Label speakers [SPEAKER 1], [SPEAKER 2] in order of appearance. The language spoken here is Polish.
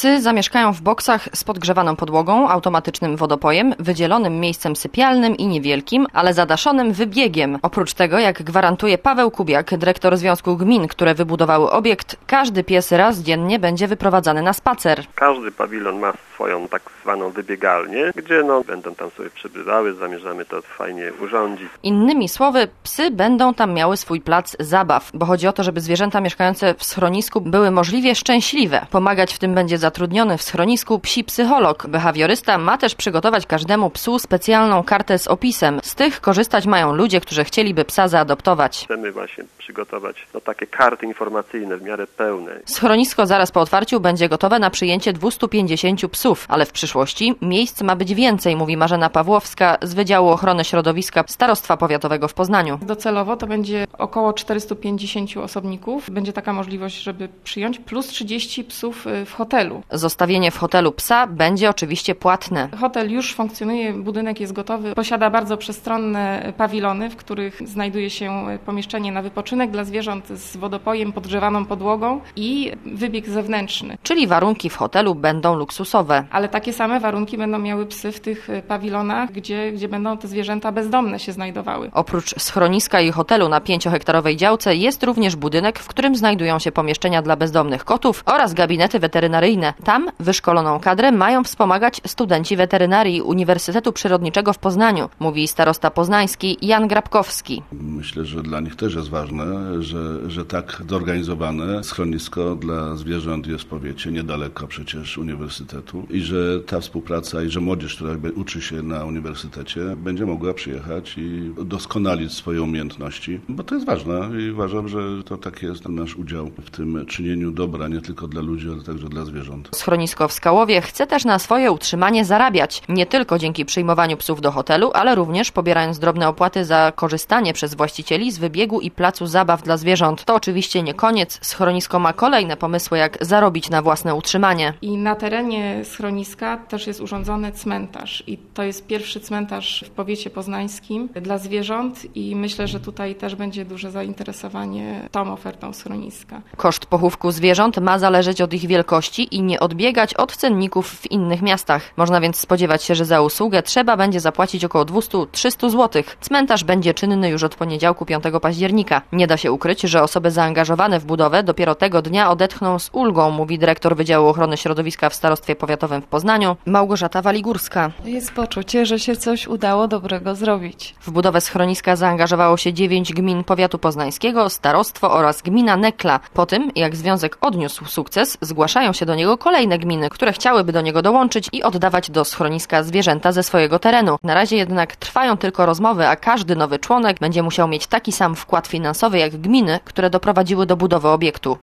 [SPEAKER 1] Psy zamieszkają w boksach z podgrzewaną podłogą, automatycznym wodopojem, wydzielonym miejscem sypialnym i niewielkim, ale zadaszonym wybiegiem. Oprócz tego, jak gwarantuje Paweł Kubiak, dyrektor Związku Gmin, które wybudowały obiekt, każdy pies raz dziennie będzie wyprowadzany na spacer.
[SPEAKER 2] Każdy pawilon ma swoją tak zwaną wybiegalnię, gdzie będą tam sobie przebywały, zamierzamy to fajnie urządzić.
[SPEAKER 1] Innymi słowy, psy będą tam miały swój plac zabaw, bo chodzi o to, żeby zwierzęta mieszkające w schronisku były możliwie szczęśliwe. Pomagać w tym będzie zatrudniony w schronisku psi psycholog. Behawiorysta ma też przygotować każdemu psu specjalną kartę z opisem. Z tych korzystać mają ludzie, którzy chcieliby psa zaadoptować.
[SPEAKER 2] Chcemy właśnie przygotować takie karty informacyjne w miarę pełne.
[SPEAKER 1] Schronisko zaraz po otwarciu będzie gotowe na przyjęcie 250 psów, ale w przyszłości miejsc ma być więcej, mówi Marzena Pawłowska z Wydziału Ochrony Środowiska Starostwa Powiatowego w Poznaniu.
[SPEAKER 3] Docelowo to będzie około 450 osobników. Będzie taka możliwość, żeby przyjąć, plus 30 psów w hotelu.
[SPEAKER 1] Zostawienie w hotelu psa będzie oczywiście płatne.
[SPEAKER 3] Hotel już funkcjonuje, budynek jest gotowy. Posiada bardzo przestronne pawilony, w których znajduje się pomieszczenie na wypoczynek dla zwierząt z wodopojem, podgrzewaną podłogą i wybieg zewnętrzny.
[SPEAKER 1] Czyli warunki w hotelu będą luksusowe.
[SPEAKER 3] Ale takie same warunki będą miały psy w tych pawilonach, gdzie będą te zwierzęta bezdomne się znajdowały.
[SPEAKER 1] Oprócz schroniska i hotelu na 5-hektarowej działce jest również budynek, w którym znajdują się pomieszczenia dla bezdomnych kotów oraz gabinety weterynaryjne. Tam wyszkoloną kadrę mają wspomagać studenci weterynarii Uniwersytetu Przyrodniczego w Poznaniu, mówi starosta poznański Jan Grabkowski.
[SPEAKER 4] Myślę, że dla nich też jest ważne, że tak zorganizowane schronisko dla zwierząt jest w powiecie, niedaleko przecież uniwersytetu i że ta współpraca i że młodzież, która uczy się na uniwersytecie, będzie mogła przyjechać i doskonalić swoje umiejętności, bo to jest ważne i uważam, że to taki jest nasz udział w tym czynieniu dobra nie tylko dla ludzi, ale także dla zwierząt.
[SPEAKER 1] Schronisko w Skałowie chce też na swoje utrzymanie zarabiać, nie tylko dzięki przyjmowaniu psów do hotelu, ale również pobierając drobne opłaty za korzystanie przez właścicieli z wybiegu i placu zabaw dla zwierząt. To oczywiście nie koniec, schronisko ma kolejne pomysły, jak zarobić na własne utrzymanie.
[SPEAKER 3] I na terenie schroniska też jest urządzony cmentarz i to jest pierwszy cmentarz w powiecie poznańskim dla zwierząt i myślę, że tutaj też będzie duże zainteresowanie tą ofertą schroniska.
[SPEAKER 1] Koszt pochówku zwierząt ma zależeć od ich wielkości i nie odbiegać od cenników w innych miastach. Można więc spodziewać się, że za usługę trzeba będzie zapłacić około 200-300 zł. Cmentarz będzie czynny już od poniedziałku 5 października. Nie da się ukryć, że osoby zaangażowane w budowę dopiero tego dnia odetchną z ulgą, mówi dyrektor Wydziału Ochrony Środowiska w Starostwie Powiatowym w Poznaniu, Małgorzata Waligórska.
[SPEAKER 5] Jest poczucie, że się coś udało dobrego zrobić.
[SPEAKER 1] W budowę schroniska zaangażowało się 9 gmin powiatu poznańskiego, starostwo oraz gmina Nekla. Po tym, jak związek odniósł sukces, zgłaszają się do niego kolejne gminy, które chciałyby do niego dołączyć i oddawać do schroniska zwierzęta ze swojego terenu. Na razie jednak trwają tylko rozmowy, a każdy nowy członek będzie musiał mieć taki sam wkład finansowy jak gminy, które doprowadziły do budowy obiektu.